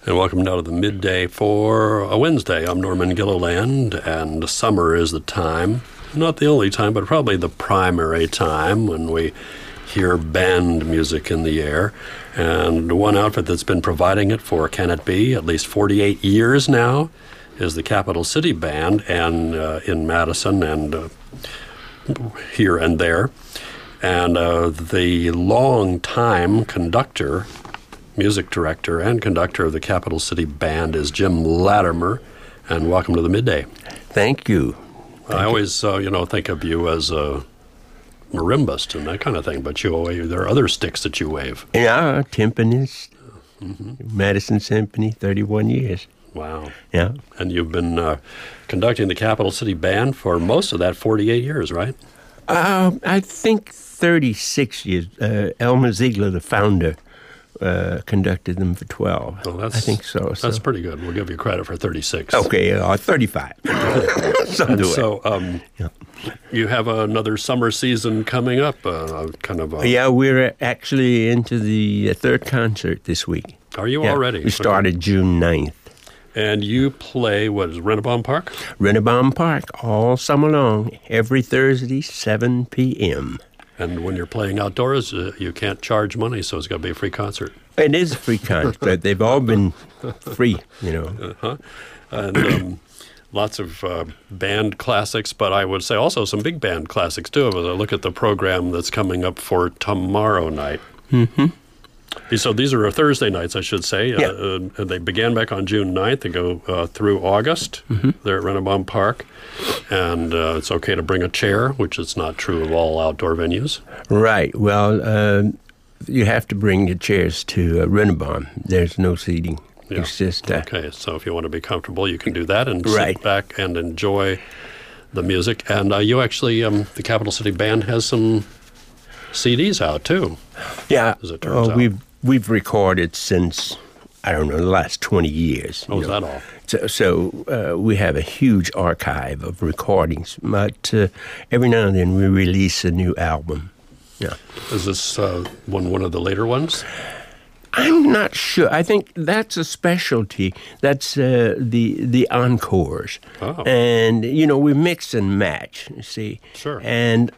And welcome now to the midday for a Wednesday. I'm Norman Gilliland, and summer is the time, not the only time, but probably the primary time when we hear band music in the air. And one outfit that's been providing it for, can it be, at least 48 years now, is the Capital City Band, and in Madison and here and there. And the long-time conductor, music director and conductor of the Capital City Band is Jim Latimer, and welcome to the Midday. Thank you. I always, think of you as a marimbist and that kind of thing, but there are other sticks that you wave. Yeah, timpanist, Madison Symphony, 31 years. Wow. Yeah. And you've been conducting the Capital City Band for most of that 48 years, right? I think 36 years. Elmer Ziegler, the founder, conducted them for 12. Well, I think so. That's pretty good. We'll give you credit for 36. Okay, 35. You have another summer season coming up, Yeah, we're actually into the third concert this week. Are you already? We started June 9th. And you play, what is it, Rennebaum Park? Rennebaum Park, all summer long, every Thursday, 7 p.m. And when you're playing outdoors, you can't charge money, so it's got to be a free concert. It is a free concert. They've all been free, And lots of band classics, but I would say also some big band classics, too, as I look at the program that's coming up for tomorrow night. Mm-hmm. So these are Thursday nights, I should say. Yeah. They began back on June 9th. They go through August. They're at Rennebaum Park. And it's okay to bring a chair, which is not true of all outdoor venues. Right. Well, you have to bring your chairs to Rennebaum. There's no seating. Yeah. It's just... okay, so if you want to be comfortable, you can do that and right. Sit back and enjoy the music. And you actually, the Capital City Band has some CDs out, too. Yeah. As it turns out. We've recorded since, I don't know, the last 20 years. Oh, is that all? So we have a huge archive of recordings, but every now and then we release a new album. Yeah. Is this one of the later ones? I'm not sure. I think that's a specialty. That's the encores. Oh. And, we mix and match, you see. Sure. And...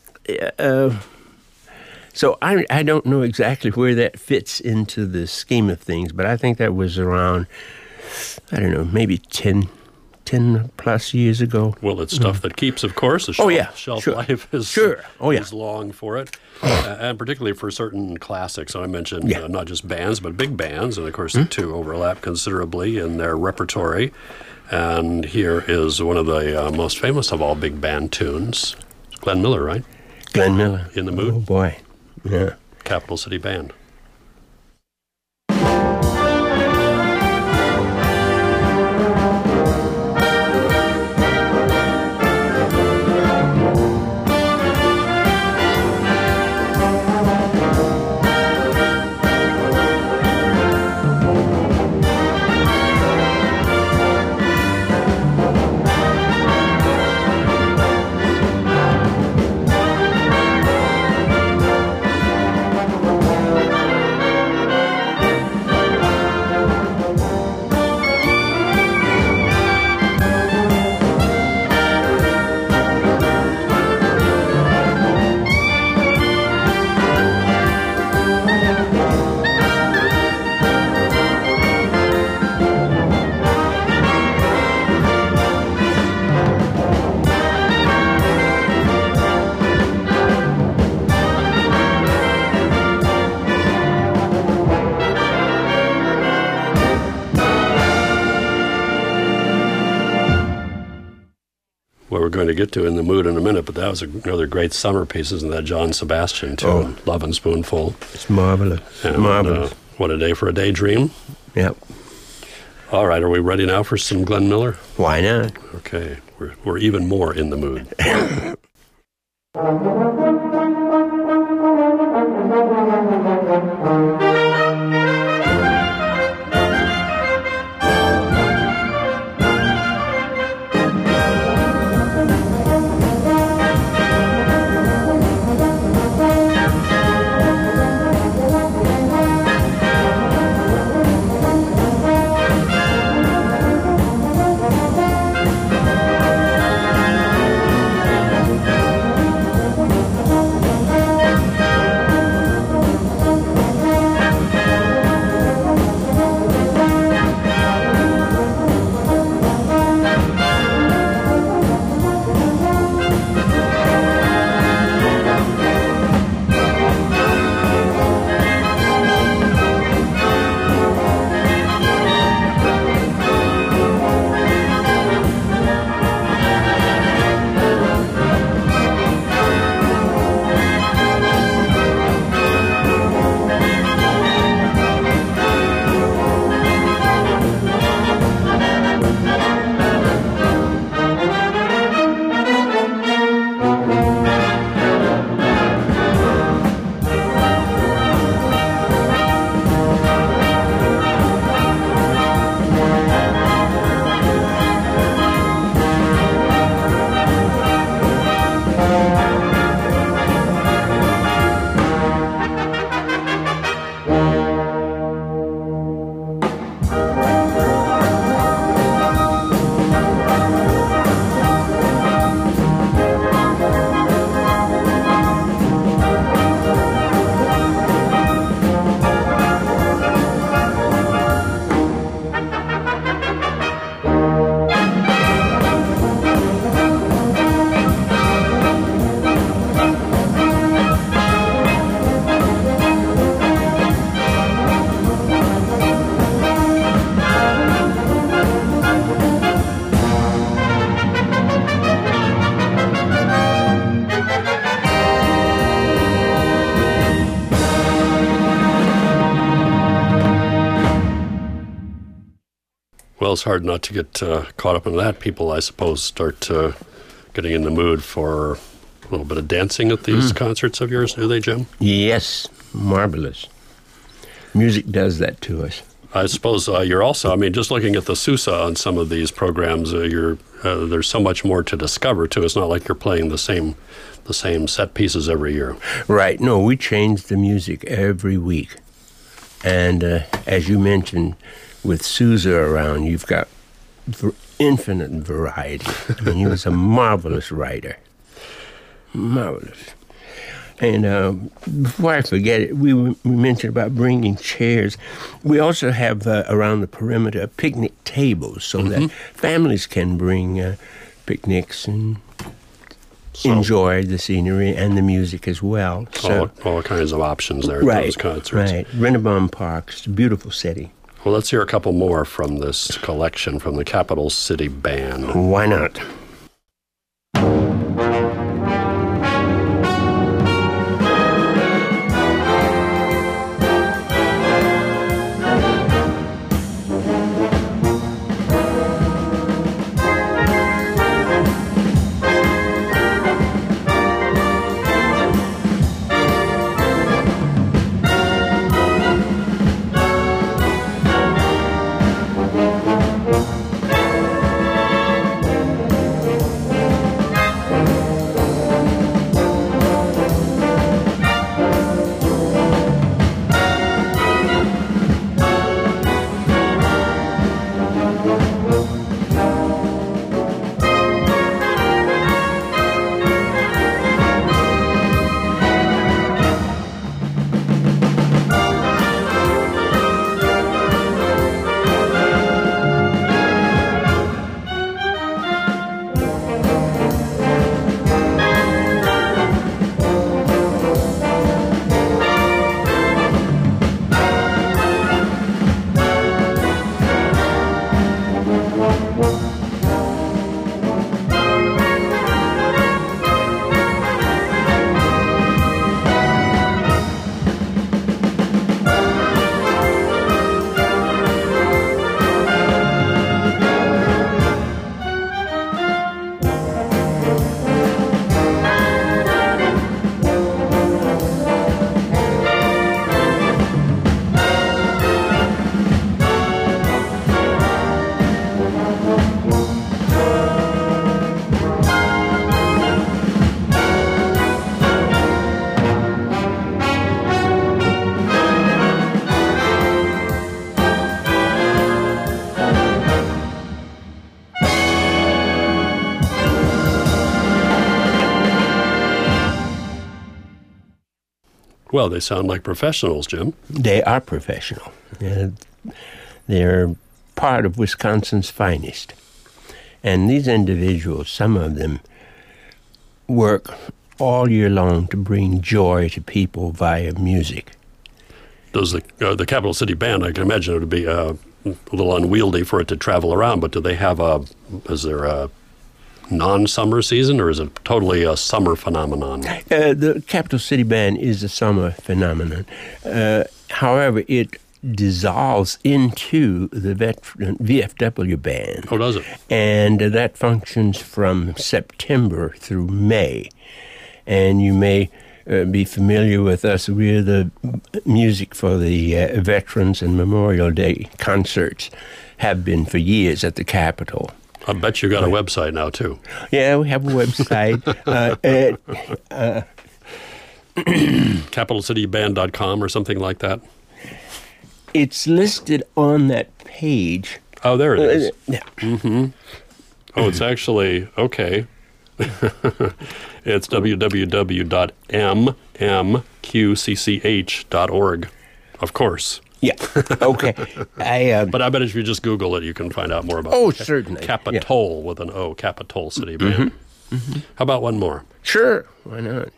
So I don't know exactly where that fits into the scheme of things, but I think that was around, I don't know, maybe 10 plus years ago. Well, it's stuff that keeps, of course. The shelf life is long for it, and particularly for certain classics. I mentioned not just bands, but big bands, and of course the two overlap considerably in their repertory. And here is one of the most famous of all big band tunes, Glenn Miller, right? Glenn Miller. In the Mood? Oh, boy. Yeah. Capital City Band. We're going to get to In the Mood in a minute, but that was another great summer piece, isn't that? John Sebastian, too, Love and Spoonful. It's marvelous. Marvelous. What a day for a daydream. Yep. All right, are we ready now for some Glenn Miller? Why not? Okay, we're even more in the mood. Well, it's hard not to get caught up in that. People, I suppose, start getting in the mood for a little bit of dancing at these concerts of yours, do they, Jim? Yes, marvelous. Music does that to us. I suppose you're also, just looking at the Sousa on some of these programs, there's so much more to discover, too. It's not like you're playing the same set pieces every year. Right. No, we change the music every week. And as you mentioned, with Sousa around, you've got infinite variety. He was a marvelous writer. Marvelous. And before I forget it, we mentioned about bringing chairs. We also have around the perimeter picnic tables so that families can bring picnics and enjoy the scenery and the music as well. So, all kinds of options there at those concerts. Right. Rennebaum Park's a beautiful city. Well, let's hear a couple more from this collection from the Capital City Band. Why not? Well, they sound like professionals, Jim. They are professional. They're part of Wisconsin's finest. And these individuals, some of them, work all year long to bring joy to people via music. Does the Capital City Band, I can imagine it would be a little unwieldy for it to travel around, but do they have is there a non-summer season, or is it totally a summer phenomenon? The Capital City Band is a summer phenomenon. However, it dissolves into the VFW Band. Oh, does it? And that functions from September through May. And you may be familiar with us. We're the music for the Veterans and Memorial Day concerts, have been for years at the Capitol. I bet you got a website now, too. Yeah, we have a website. CapitalCityBand.com or something like that? It's listed on that page. Oh, there it is. Yeah. Mm-hmm. Oh, it's actually, okay. It's www.mmqcch.org, of course. Yeah. Okay. But I bet if you just Google it, you can find out more about it. Oh, certainly. Capitol with an O, Capital City Band. Mm-hmm. Mm-hmm. How about one more? Sure. Why not?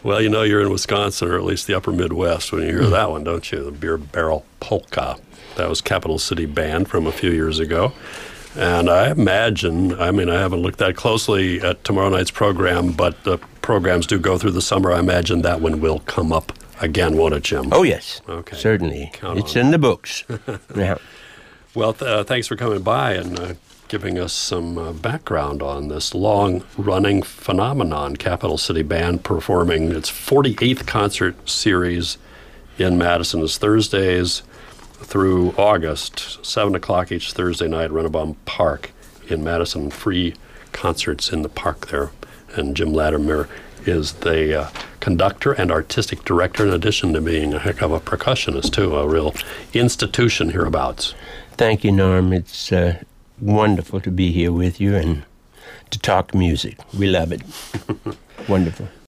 Well, you know you're in Wisconsin, or at least the upper Midwest, when you hear that one, don't you? The Beer Barrel Polka. That was Capital City Band from a few years ago. And I imagine, I haven't looked that closely at tomorrow night's program, but the programs do go through the summer. I imagine that one will come up again, won't it, Jim? Oh, yes. Okay. Certainly. Count it's on in the books. Yeah. Well, thanks for coming by and giving us some background on this long-running phenomenon, Capital City Band performing its 48th concert series in Madison. It's Thursdays through August, 7 o'clock each Thursday night, Rennebaum Park in Madison. Free concerts in the park there. And Jim Latimer is the conductor and artistic director, in addition to being a heck of a percussionist, too, a real institution hereabouts. Thank you, Norm. It's wonderful to be here with you and to talk music. We love it. Wonderful.